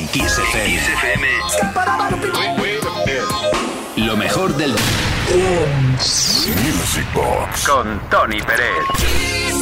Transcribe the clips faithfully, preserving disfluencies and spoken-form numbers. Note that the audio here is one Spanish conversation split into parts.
Kiss F M. Lo mejor del Music Box con Tony Pérez.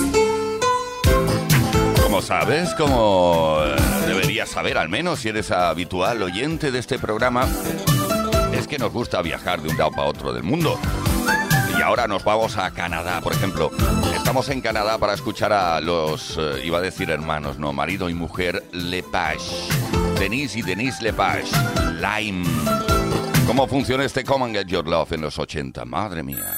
Como sabes, como deberías saber al menos si eres habitual oyente de este programa, es que nos gusta viajar de un lado para otro del mundo. Y ahora nos vamos a Canadá, por ejemplo. Estamos en Canadá para escuchar a los, eh, iba a decir hermanos, no, marido y mujer Lepage. Denise y Denise Lepage. Lime. ¿Cómo funciona este Come and Get Your Love en los ochenta? Madre mía.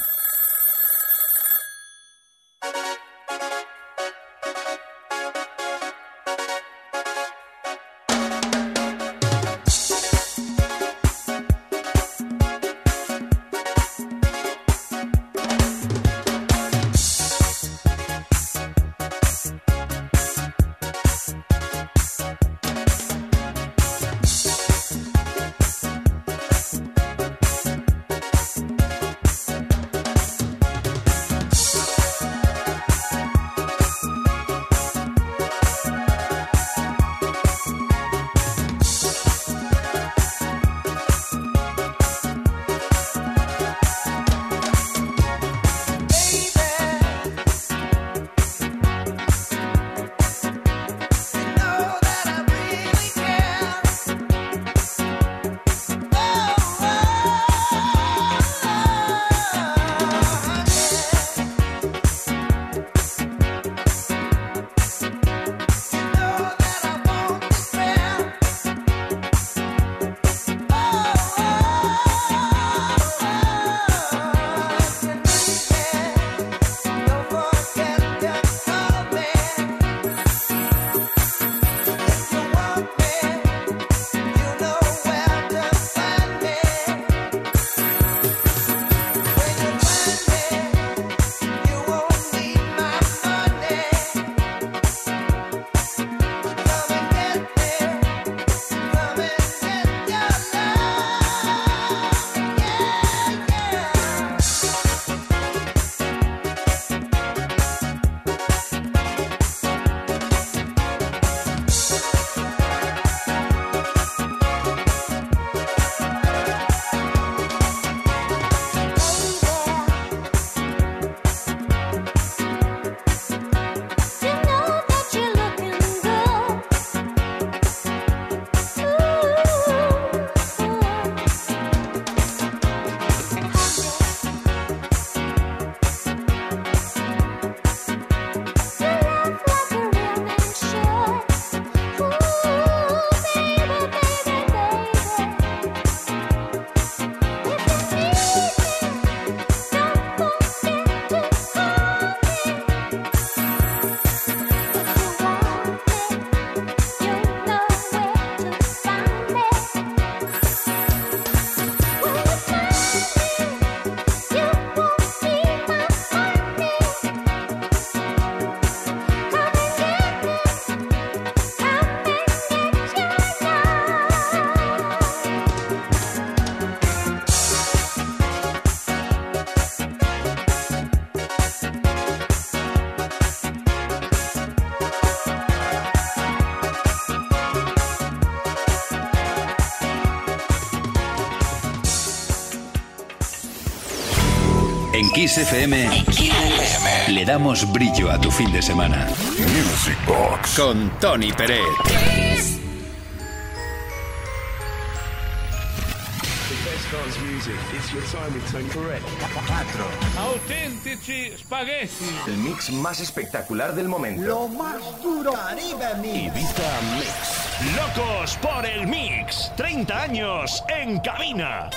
En Kiss F M, le damos brillo a tu fin de semana. Music Box con Tony Pérez. Cuatro auténtici spaghetti. El mix más espectacular del momento. Lo más duro. Caribe Mix. Ibiza Mix. Locos por el mix. treinta años en cabina.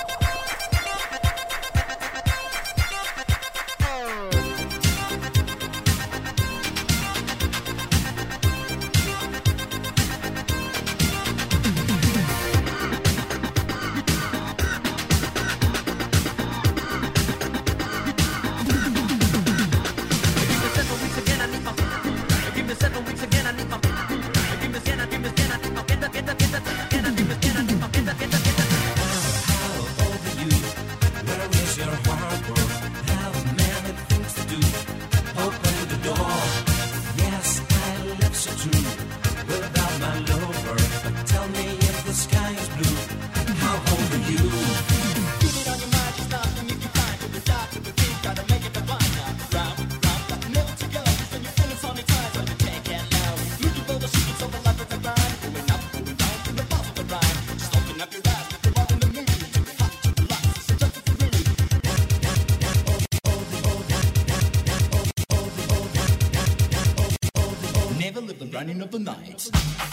All the night.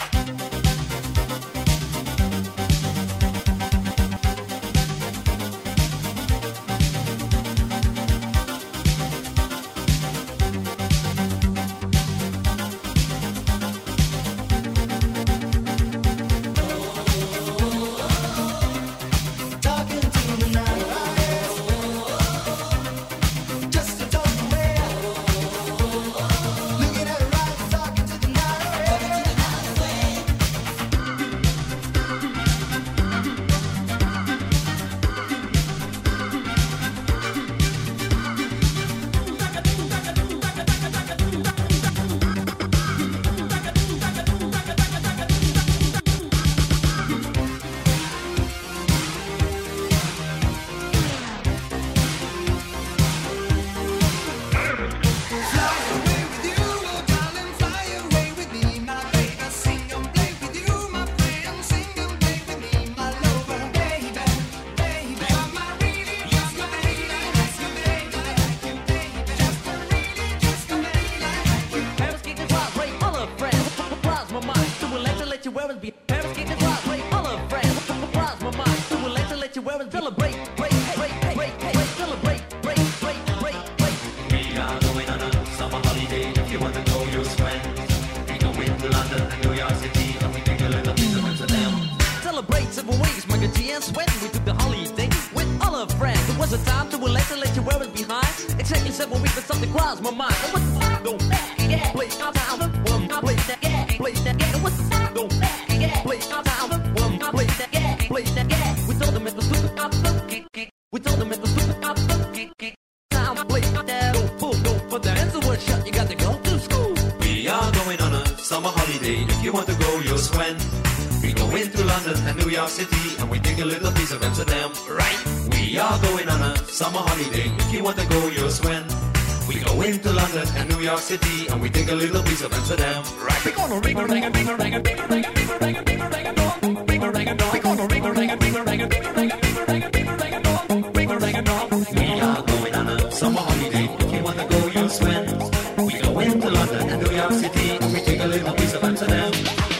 City and we take a little piece of Amsterdam. Right, we're gonna ring a ring a ring a ring a ring a ring a ring a ring a ring a ring a dong, ring a ring a dong. We're gonna ring a ring a ring a ring a ring a ring a ring a ring a ring a ring a dong, ring a ring a dong. We are going on a summer holiday. If you wanna go, you'll swim. We go into London and New York City and we take a little piece of Amsterdam.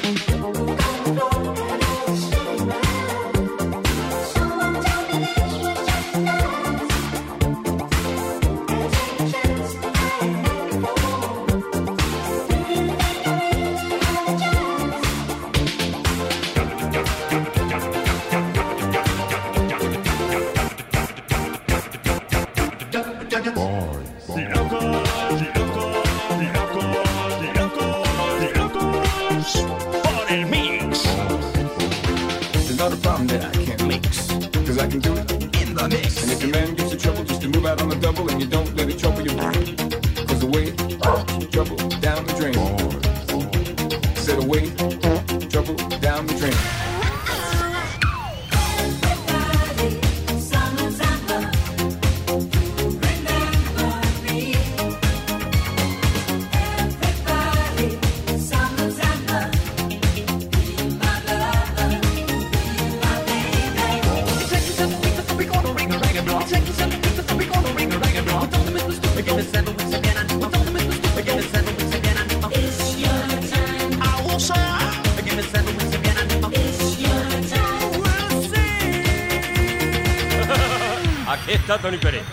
Aquí está Tony Pérez.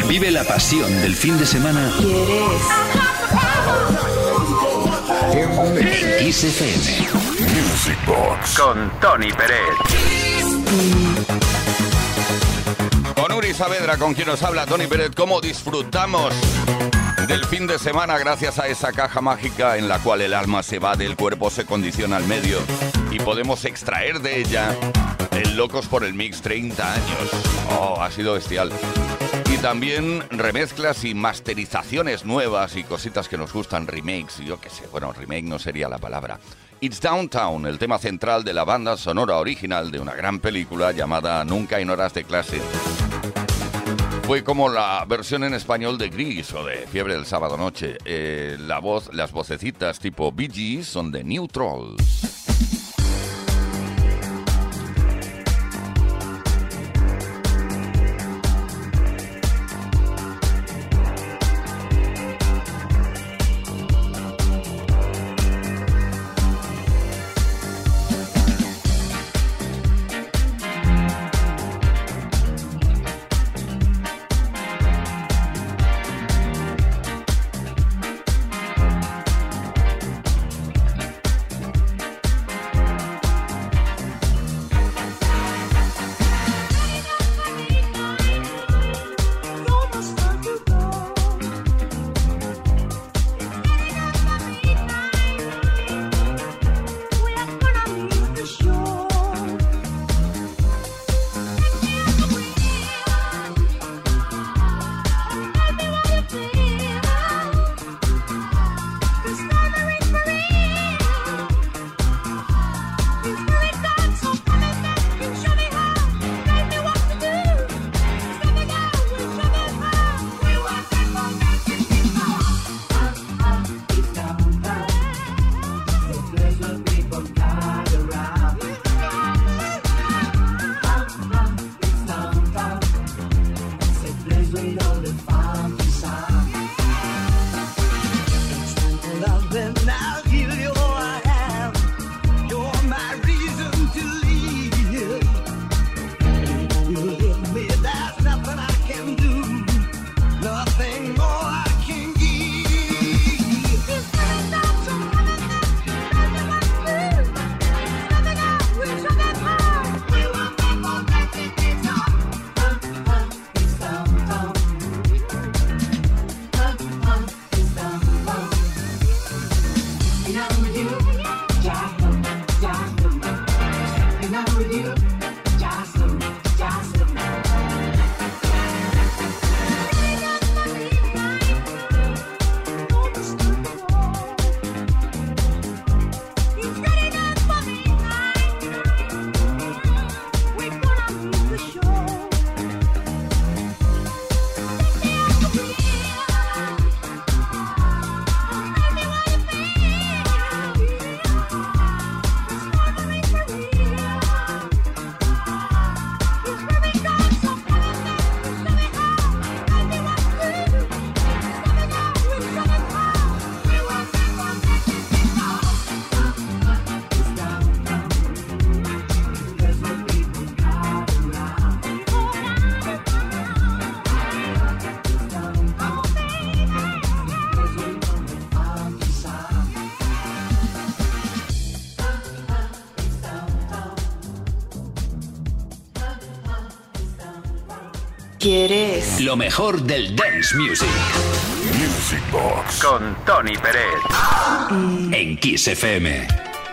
Vive la pasión del fin de semana en Kiss F M. Music Box con Tony Pérez. Con Uri Saavedra, con quien nos habla Tony Pérez, cómo disfrutamos del fin de semana gracias a esa caja mágica en la cual el alma se va del cuerpo, se condiciona al medio y podemos extraer de ella el Locos por el Mix treinta años. Oh, ha sido bestial. Y también remezclas y masterizaciones nuevas y cositas que nos gustan, remakes, yo qué sé, bueno, remake no sería la palabra. It's Downtown, el tema central de la banda sonora original de una gran película llamada Nunca en horas de clase. Fue como la versión en español de Gris o de Fiebre del sábado noche. Eh, la voz, las vocecitas tipo Bee Gees son de New Trolls. ¿Quieres lo mejor del dance music? Music Box con Tony Pérez en Kiss F M.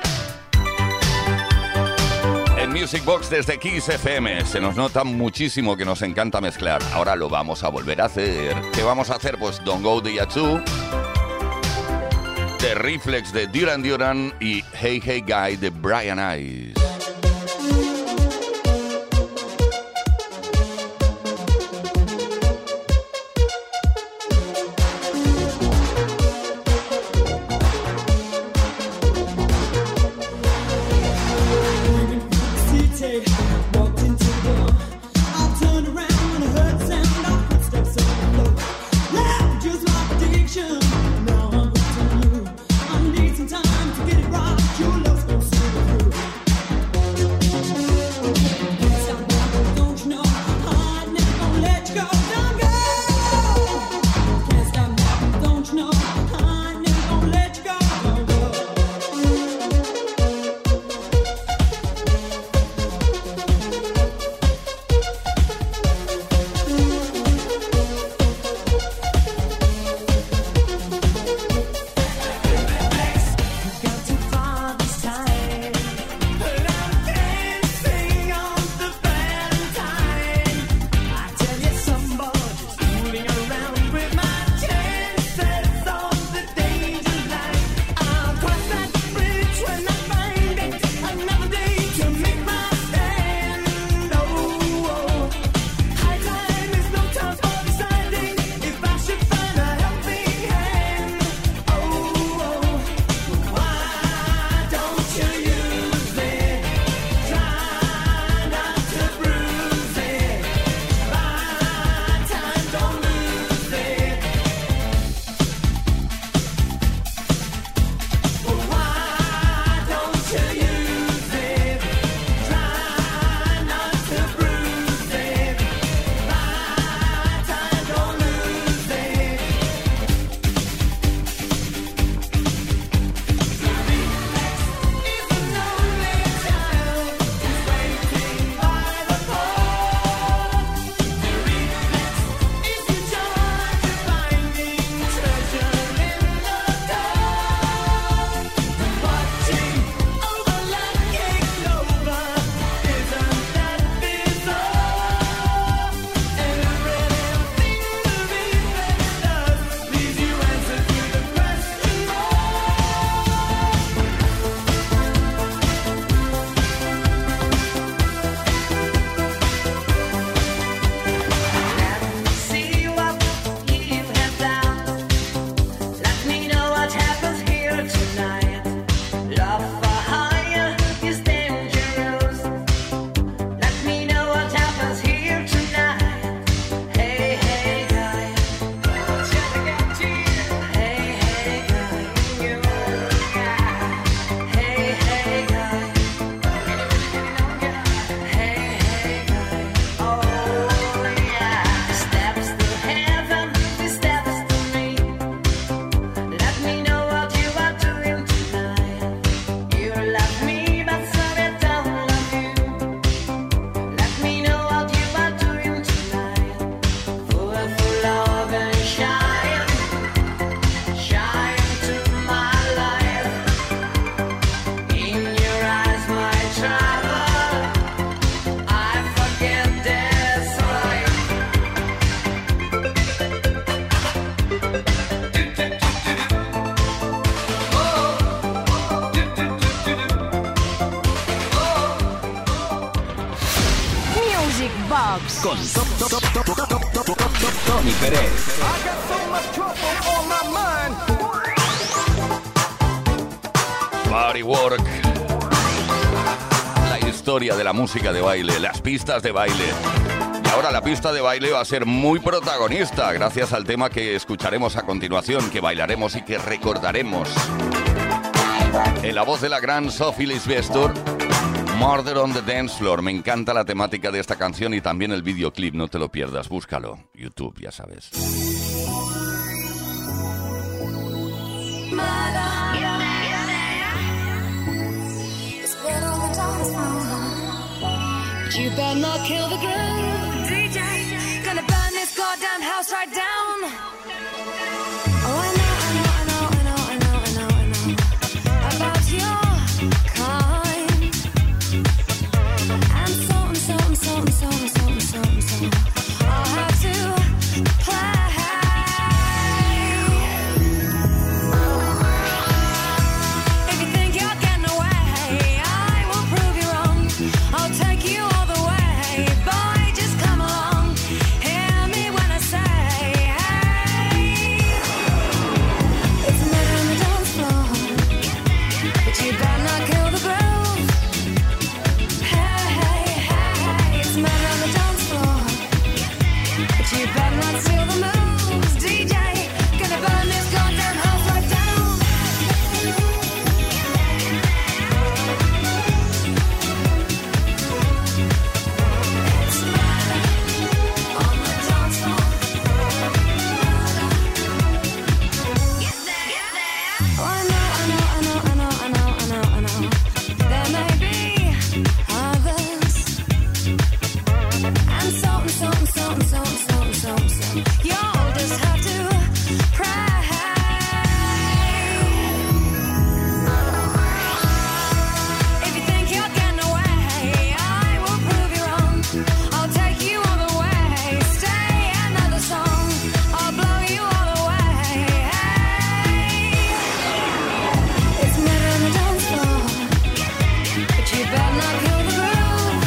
En Music Box desde Kiss F M se nos nota muchísimo que nos encanta mezclar. Ahora lo vamos a volver a hacer. ¿Qué vamos a hacer? Pues Don't Go The Yazoo, The Reflex de Duran Duran y Hey Hey Guy de Brian Ice. Now I'm with you. I need some time to get it right. Your love's gonna see me through. con Tony Pérez. Body Work. La historia de la música de baile, las pistas de baile. Y ahora la pista de baile va a ser muy protagonista gracias al tema que escucharemos a continuación, que bailaremos y que recordaremos. En la voz de la gran Sophie Lisbestor, Murder on the Dance Floor. Me encanta la temática de esta canción y también el videoclip, no te lo pierdas, búscalo. YouTube, ya sabes. You better not kill the groove, D J. Gonna burn this goddamn house right down. Oh, I know, I know, I know, I know, I know, I know, I know about your kind. And so and so and so and so and so and so and so I'll have to play. If you think you're getting away, I will prove you wrong. I'll take you all the way. Boy, just come along. Hear me when I say, hey. It's a murder on the dance floor, but you better not kill the groove. Hey, hey, hey. It's a murder on the dance floor, but you better not steal the moves. D J, gonna burn this goddamn house right down. It's murder on the dance floor. Oh, I know, I know, I know, I know, I know, I know, I know. There may be others, and so and so and so and so and so and so and so. You'll just have to pray. If you think you're getting away, I will prove you wrong. I'll take you all the way. Stay another song. I'll blow you all away. Hey. It's murder on the dance floor, but you better not kill the groove.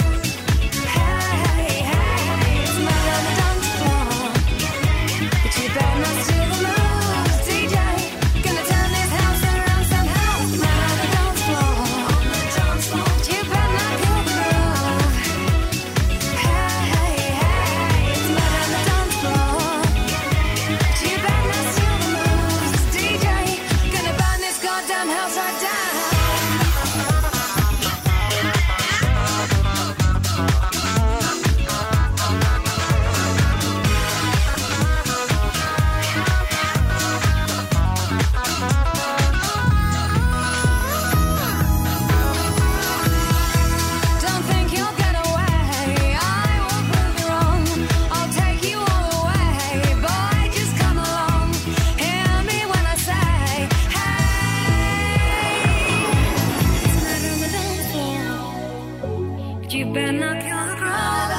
Hey, hey, it's murder on the dance floor, but you better not steal the moves. D J, gonna turn this house around somehow. It's murder on the dance floor, but you better not kill the groove. Hey, hey, it's murder on the dance floor, but you better not steal the moves. D J, gonna burn this goddamn house right down. Don't think you'll get away. I will prove you wrong. I'll take you all the way. Boy, just come along. Hear me when I say, hey. It's murder on the dance floor, but you better not kill the groove.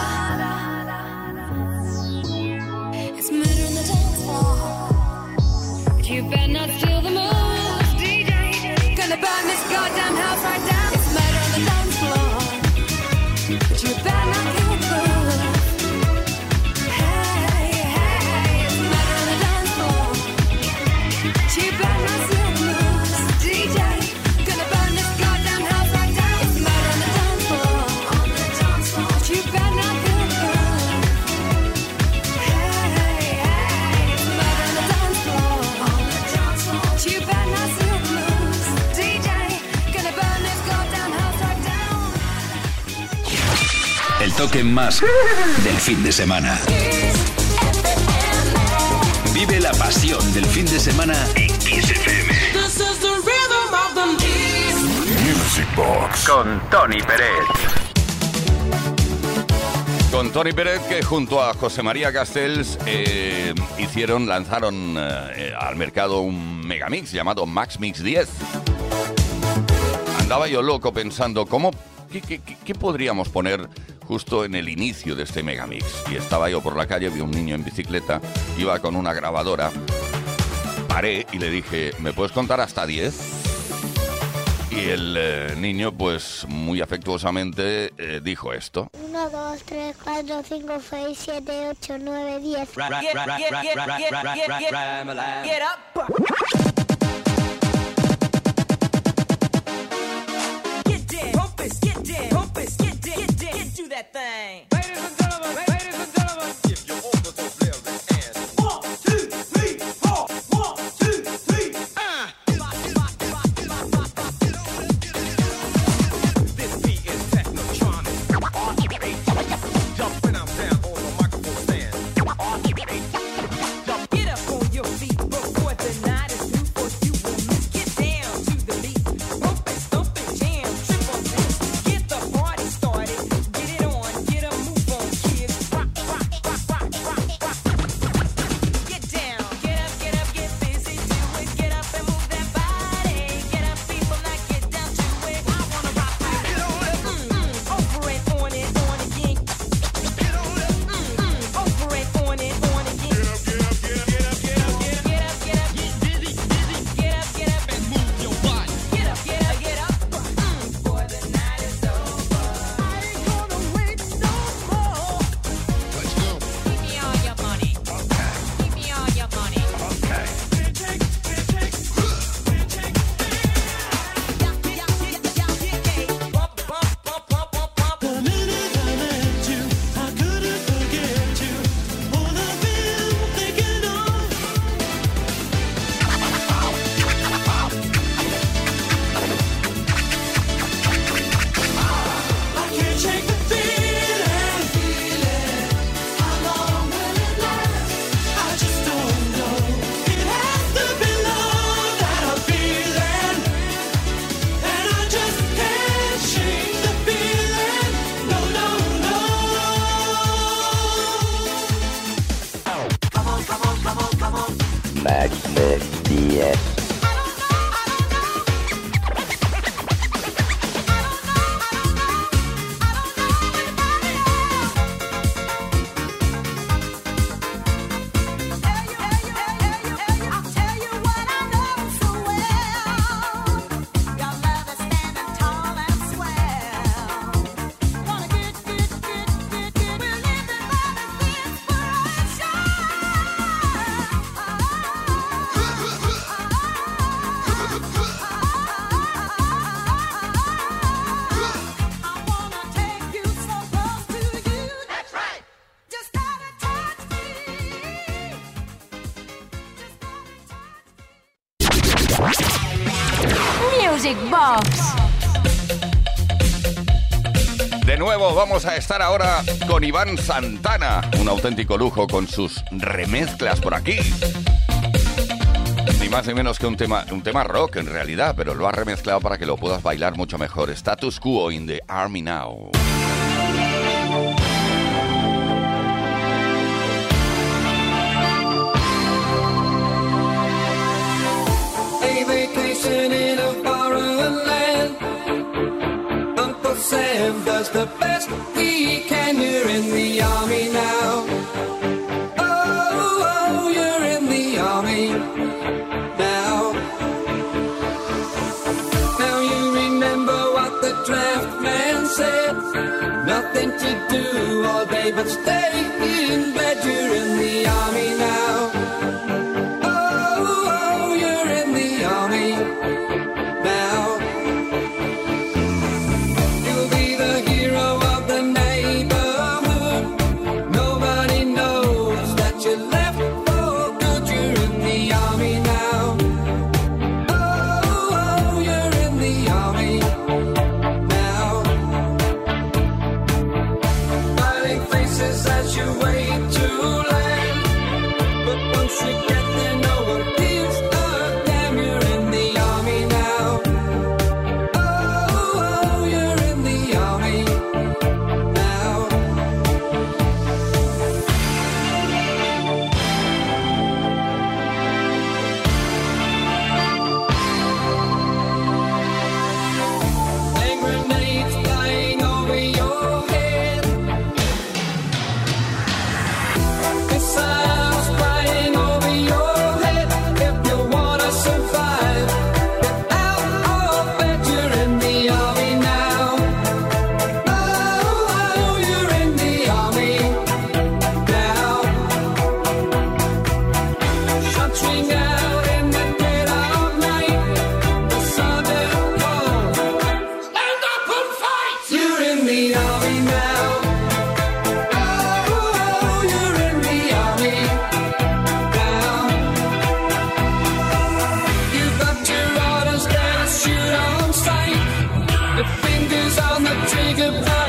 It's murder on the dance floor, but you better not steal the moves. D J, gonna burn this goddamn house right down. It's murder on the dance floor, but you better not kill the groove. Hey, hey, it's murder on the dance floor, but you better not steal the moves. D J, gonna burn this goddamn house right down. It's murder on the dance floor, but you better not kill the groove. Hey, hey, it's murder on the dance floor, but you better not steal the moves. D J, gonna burn this goddamn house right down. El toque más del fin de semana. Vive la pasión del fin de semana en Kiss F M. This is the rhythm of the Music Box. Con Tony Pérez. Con Tony Pérez, que junto a José María Castells eh, hicieron, lanzaron eh, al mercado un megamix llamado Max Mix diez. Andaba yo loco pensando, ¿cómo, qué, qué, qué, qué podríamos poner justo en el inicio de este megamix? Y estaba yo por la calle, vi un niño en bicicleta, iba con una grabadora, paré y le dije, ¿me puedes contar hasta diez? Y el eh, niño, pues muy afectuosamente, eh, dijo esto. Una, uno, dos, tres, cuatro, cinco, seis, siete, ocho, nueve, diez. Get, get, get, get, get, get, get, get up. Get down, pump it, get down, pump it, get down, get down, get do that thing. Ladies and gentlemen, ladies and gentlemen, give your all the flares and one, two, three, four, one, two, three, uh. This beat is technotronic. Jump when I'm down on the microphone stand. Get up on your feet before the night is through for you and me. Get down to the beat, bump it, stomp it, jam, trip on this. Get the party started, get it on, get a move on, kids. Rock, rock, rock, rock, rock, rock. Get down, get up, get up, get busy, do it. Get up and move that body. Get up, people, now get down to it. I wanna rock with it. Mm, mm, over it, on it, on again. Mm, mm, over it, on it, on again. Get up, get up, get up, get up, get up, get up, get up, get busy, busy. Get up, get up and move your body. Get up, get up, get up. Mm, before the night is over. I ain't gonna wait no more. Let's go. Give me all your money. Okay. Give me all your money. Okay. The minute I met you, I couldn't forget you. All I've been thinking of. I can't shake the feeling. How long will it last? I just don't know. It has to be love that I'm feeling, and I just can't shake the feeling. No, no, no. Come on, come on, come on, come on. Max Mix D S. I'll tell you what I know so well. Your love is standing tall and swell. Gonna get, get, get, get, get. We're living by the I wanna take you so close to you. That's right. Just gotta touch me. Music Box. De nuevo vamos a estar ahora con Iván Santana, un auténtico lujo con sus remezclas por aquí. Ni más ni menos que un tema, un tema rock en realidad, pero lo ha remezclado para que lo puedas bailar mucho mejor. Status Quo in the Army Now. A vacation in a foreign land. Uncle Sam does the best he can. You're in the army now. Oh, oh, you're in the army now. Now you remember what the draft man said. Nothing to do all day but stay in bed. You're in the army now. Oh, oh, you're in the army now. You'll be the hero of the neighborhood. Nobody knows that you left for good. You're in the army now. Oh, oh, you're in the army now. Smiling faces as you wait to land.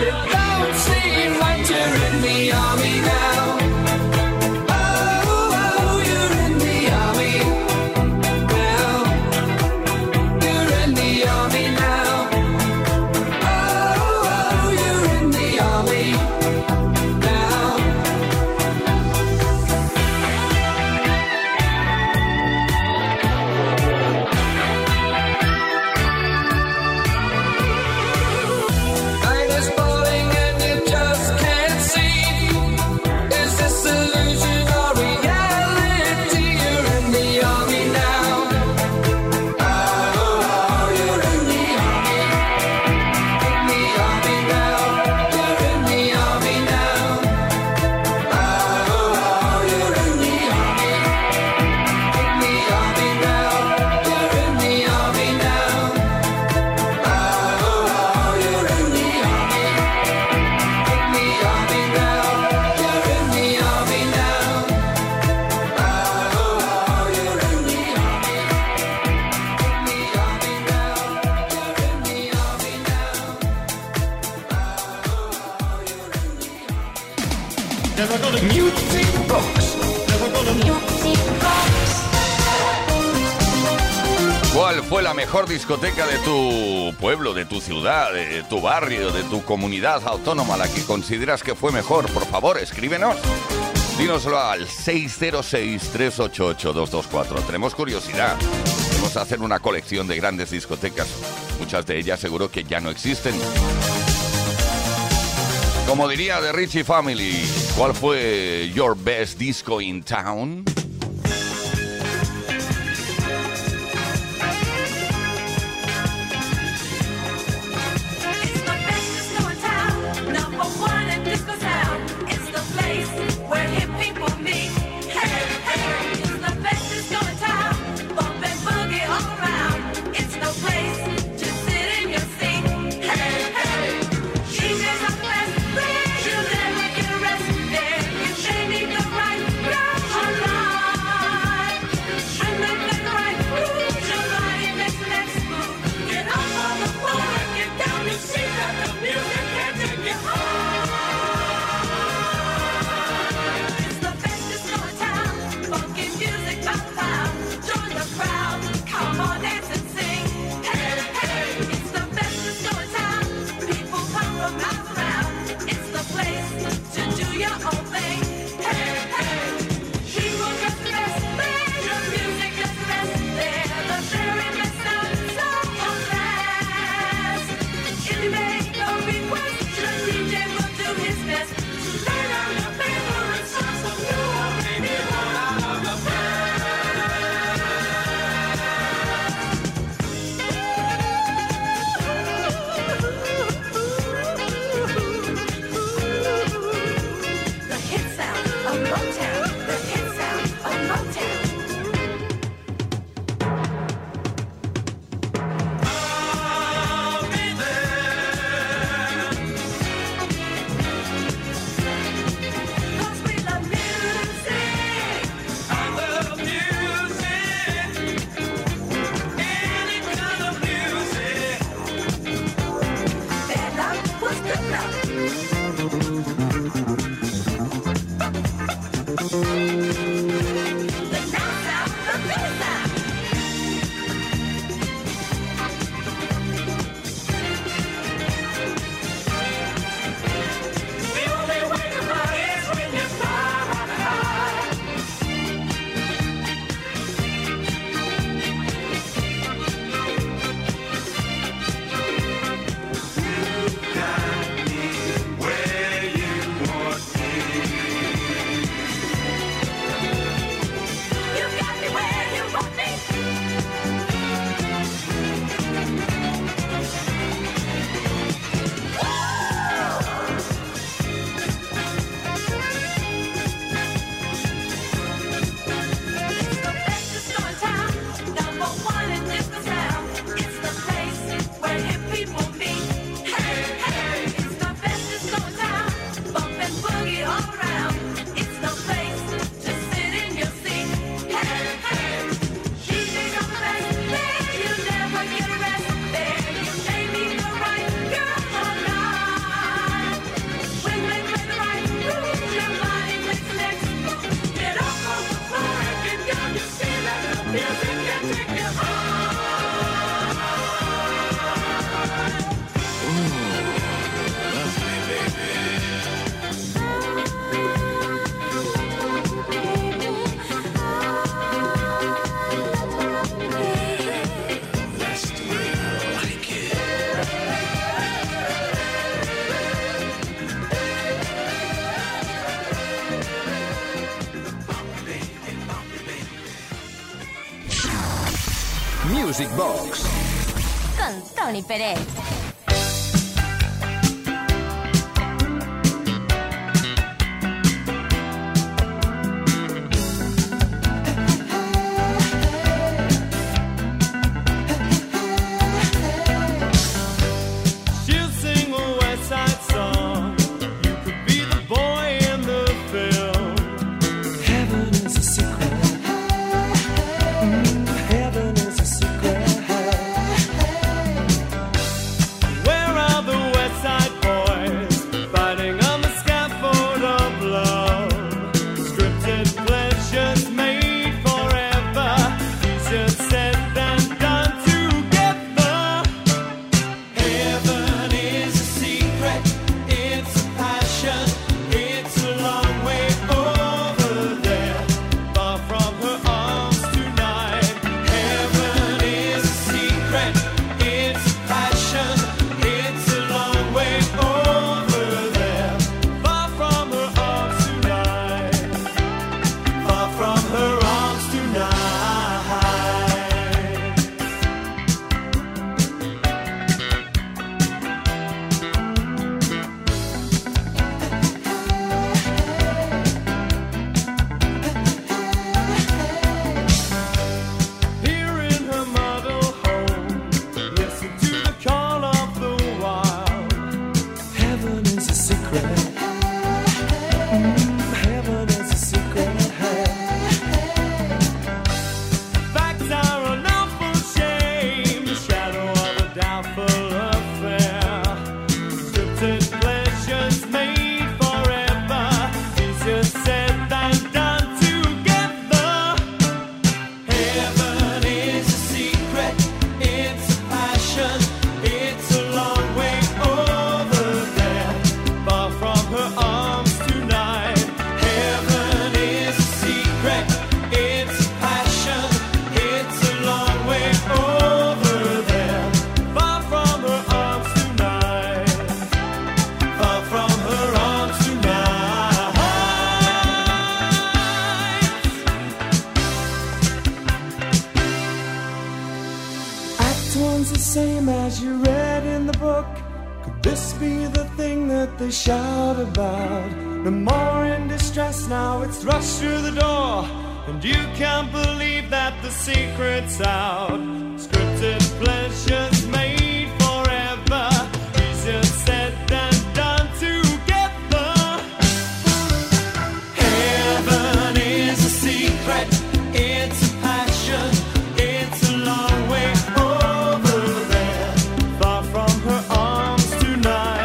It don't seem like you're in the army now. Oh, oh, you're in the army now. You're in the army now. Oh, oh, you're in the army now. Night is falling and you just can't see. Is this illusion or reality? You're in the army now. Oh, oh, you're in the army. In the army now. You're in the army now. Oh, oh, you're in the army. In the army now. You're in the army now. Oh, oh, you're in the army. In the army now. You're in the army now. Oh, oh, you're in the army. In the army now. You're in the army now. Never gonna Music Box. Never gonna Music Box. ¿Cuál fue la mejor discoteca de tu pueblo, de tu ciudad, de tu barrio, de tu comunidad autónoma, la que consideras que fue mejor? Por favor, escríbenos. Dínoslo al seis cero seis, tres ocho ocho, dos dos cuatro. Tenemos curiosidad. Vamos a hacer una colección de grandes discotecas. Muchas de ellas seguro que ya no existen. Como diría The Richie Family, ¿cuál fue your best disco in town? It's the best disco in town, number one in disco sound. It's the place where hip people meet. Hey, hey, it's the best disco in town, bump and boogie all around. It's no place to sit in your seat. Hey, hey, D Js are the best, you never get a rest. There, you say need the right girl along. Music Box con Tony Pérez. They shout about no more in distress now, it's rushed through the door, and you can't believe that the secret's out. Scripted pleasures made forever, easier said than done together. Heaven is a secret, it's a passion, it's a long way over there, far from her arms tonight.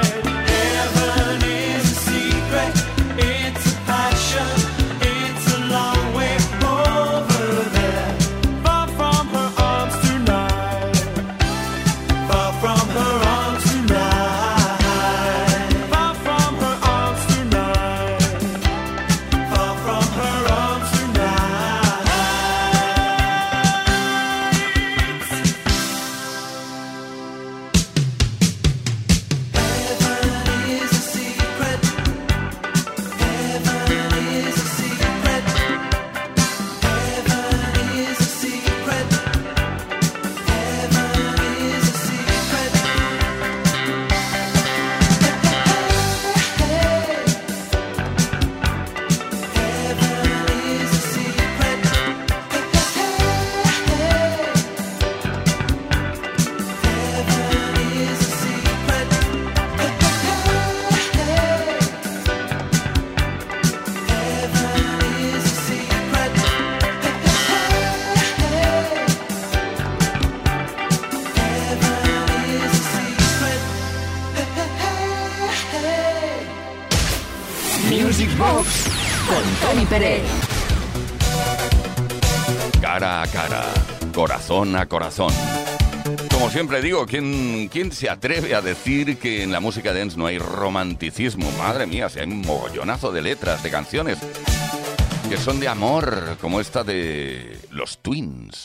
Music Box con Tony Pérez. Cara a cara, corazón a corazón. Como siempre digo, ¿quién, ¿quién se atreve a decir que en la música dance no hay romanticismo? Madre mía, si hay un mogollonazo de letras, de canciones que son de amor, como esta de los Twins.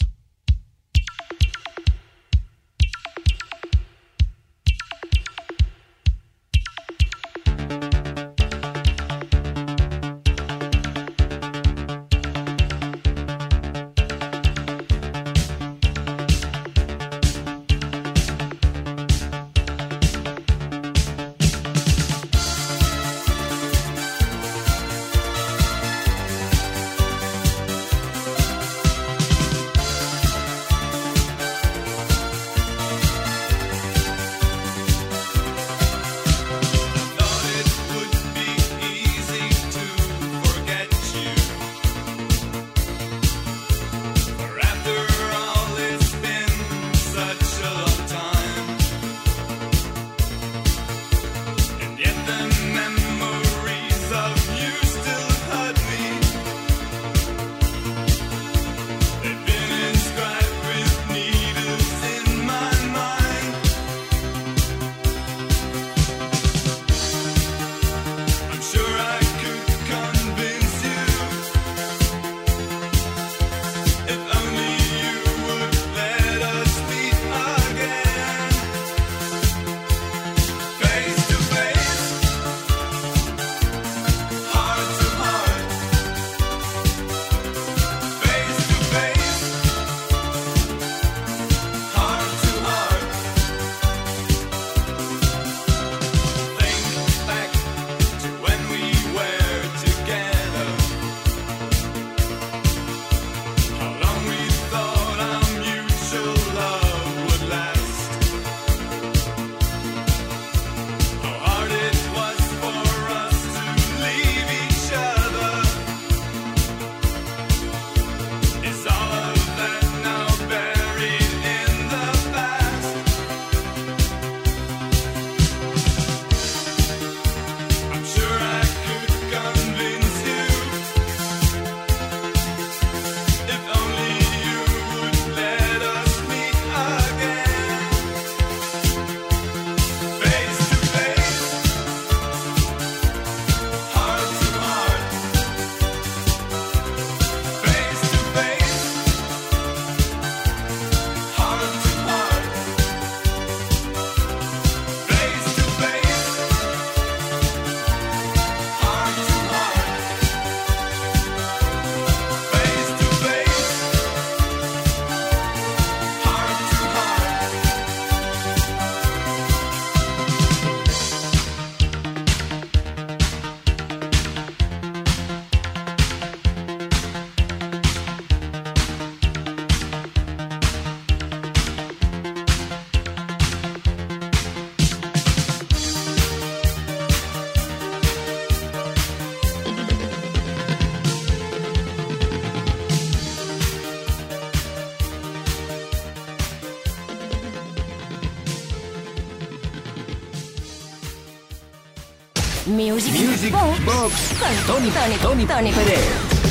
Music, Music Box, Box con Tony, Tony, Tony, Tony Pérez.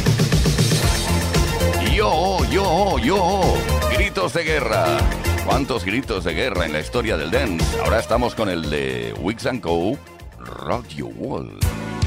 Yo, yo, yo. Gritos de guerra. ¿Cuántos gritos de guerra en la historia del dance? Ahora estamos con el de Weeks and Co. Rock Your World.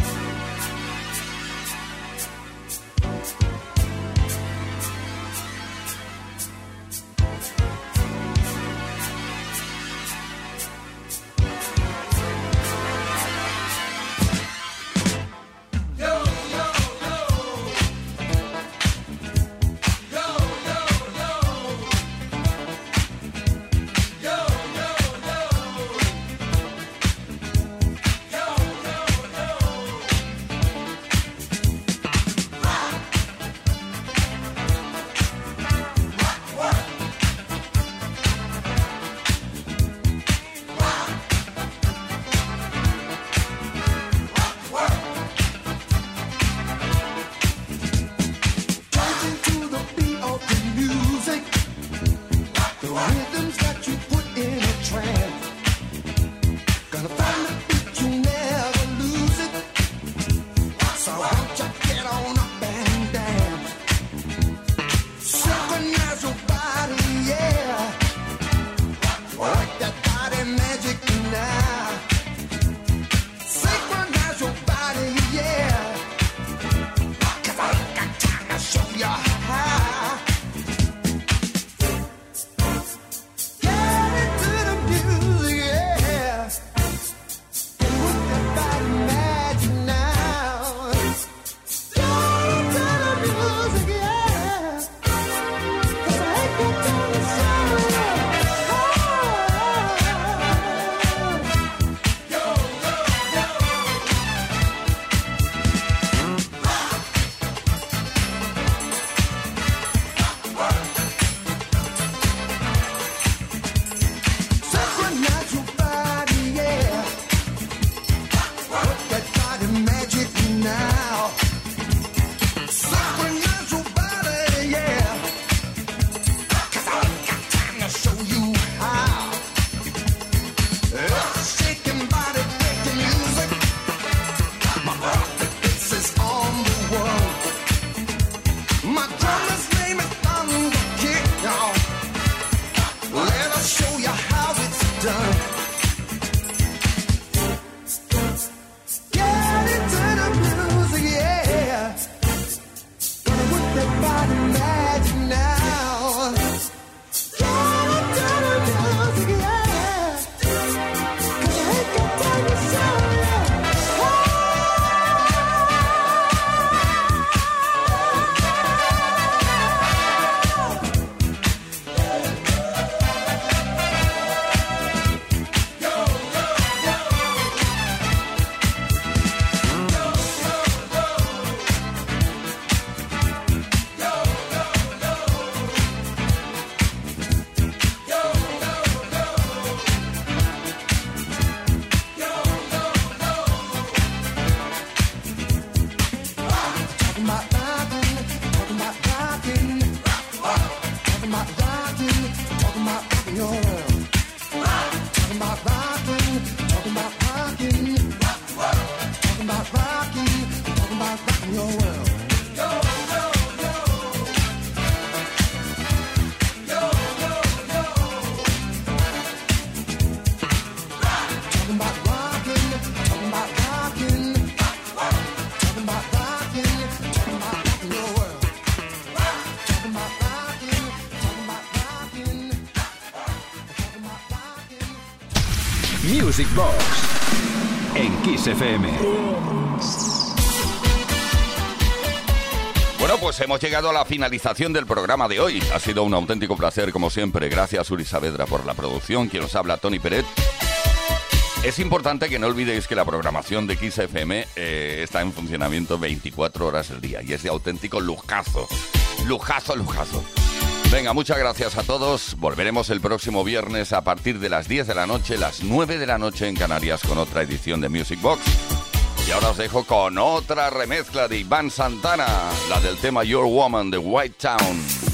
Music Box en Kiss F M. Bueno, pues hemos llegado a la finalización del programa de hoy. Ha sido un auténtico placer, como siempre. Gracias, Uri Saavedra, por la producción. Quien os habla, Tony Pérez. Es importante que no olvidéis que la programación de Kiss F M eh, está en funcionamiento veinticuatro horas al día y es de auténtico lujazo. Lujazo, lujazo. Venga, muchas gracias a todos. Volveremos el próximo viernes a partir de las diez de la noche, las nueve de la noche en Canarias, con otra edición de Music Box. Y ahora os dejo con otra remezcla de Iván Santana, la del tema Your Woman de White Town.